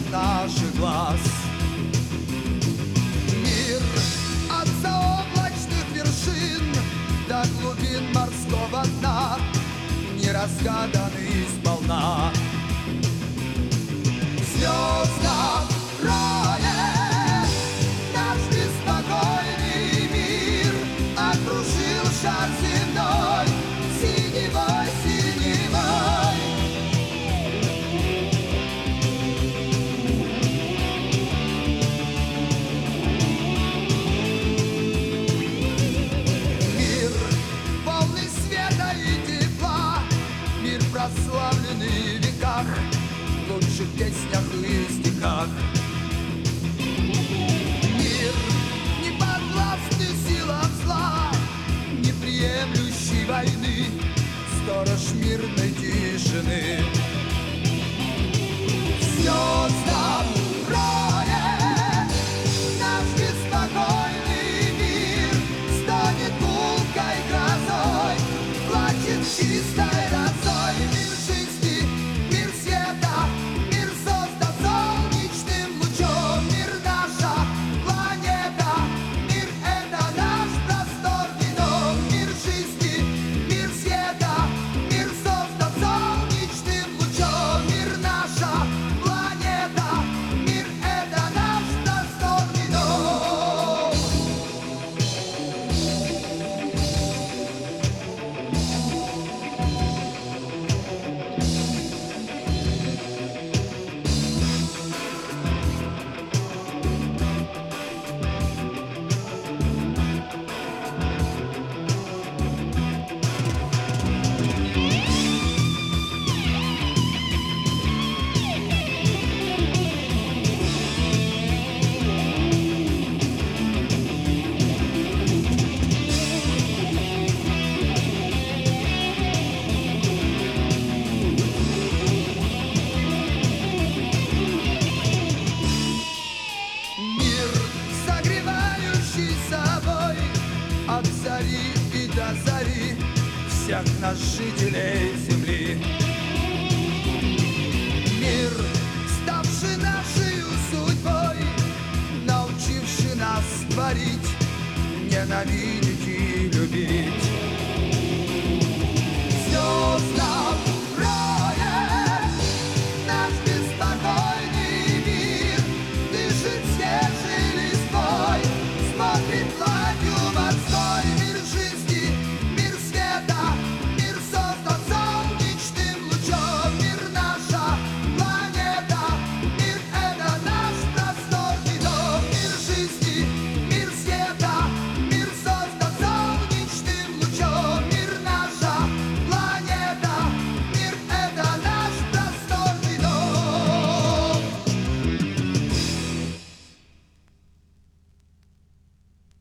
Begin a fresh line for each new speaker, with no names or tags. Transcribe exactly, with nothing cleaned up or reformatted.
наших глаз. Мир от заоблачных вершин до глубин морского дна не разгаданный сполна. В звездном рае наш беспокойный мир окружил шар земной синевой, синевой. Мир полный света и тепла, мир прославленный в веках, в лучших песнях и стихах. Мир не подвластный силам зла, не приемлющий войны, сторож мирной тишины. В звездном рае наш беспокойный мир станет гулкой грозой, плачет чистой росой. Мир жизни, мир света, мир создан солнечным лучом. Мир наша планета, мир это наш просторный дом. Мир жизни, мир света, мир создан солнечным лучом. Мир наша планета, мир это наш просторный дом. Мир, согревающий собой от зари и до зари всех нас, жителей земли. Мир, ставший нашей судьбой, научивший нас творить, ненавидеть и любить.